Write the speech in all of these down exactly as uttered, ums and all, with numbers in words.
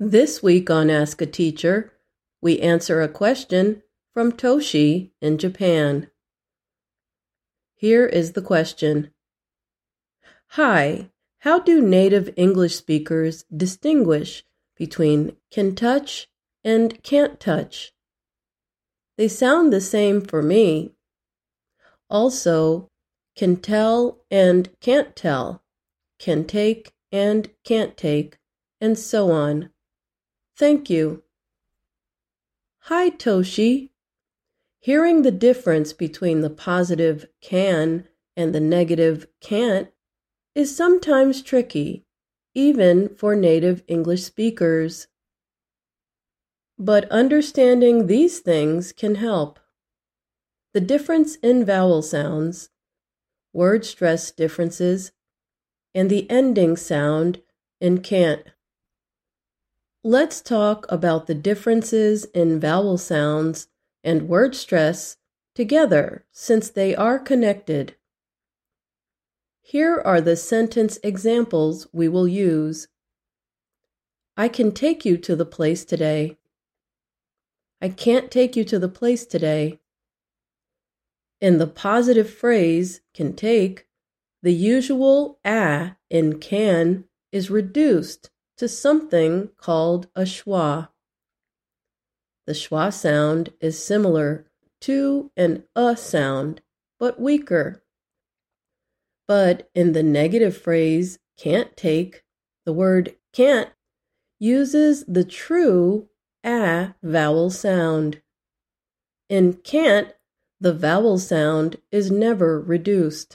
This week on Ask a Teacher, we answer a question from Toshi in Japan. Here is the question. Hi, how do native English speakers distinguish between can touch and can't touch? They sound the same for me. Also, can tell and can't tell, can take and can't take, and so on. Thank you. Hi, Toshi. Hearing the difference between the positive can and the negative can't is sometimes tricky, even for native English speakers. But understanding these things can help. The difference in vowel sounds, word stress differences, and the ending sound in can't. Let's talk about the differences in vowel sounds and word stress together since they are connected. Here are the sentence examples we will use. I can take you to the place today. I can't take you to the place today. In the positive phrase, can take, the usual a in can is reduced to something called a schwa. The schwa sound is similar to an a sound, but weaker. But in the negative phrase, can't take, the word can't uses the true a vowel sound. In can't, the vowel sound is never reduced.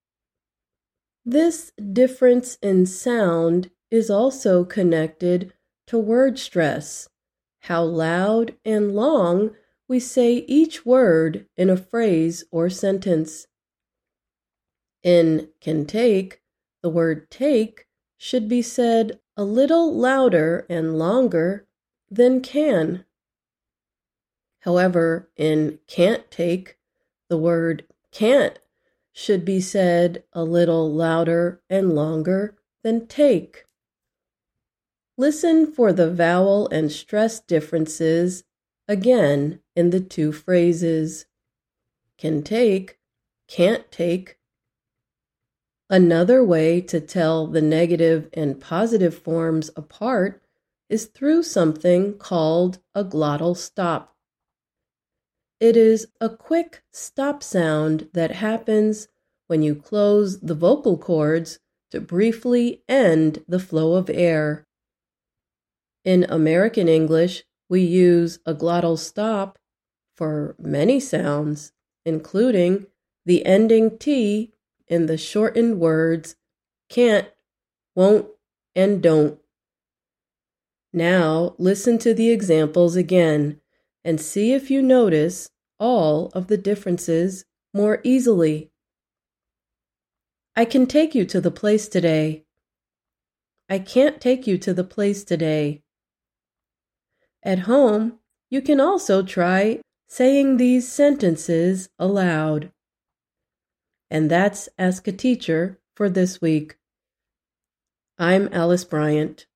This difference in sound is also connected to word stress, how loud and long we say each word in a phrase or sentence. In can take, the word take should be said a little louder and longer than can. However, in can't take, the word can't should be said a little louder and longer than take. Listen for the vowel and stress differences again in the two phrases. Can take, can't take. Another way to tell the negative and positive forms apart is through something called a glottal stop. It is a quick stop sound that happens when you close the vocal cords to briefly end the flow of air. In American English, we use a glottal stop for many sounds, including the ending T in the shortened words can't, won't, and don't. Now listen to the examples again and see if you notice all of the differences more easily. I can take you to the place today. I can't take you to the place today. At home, you can also try saying these sentences aloud. And that's Ask a Teacher for this week. I'm Alice Bryant.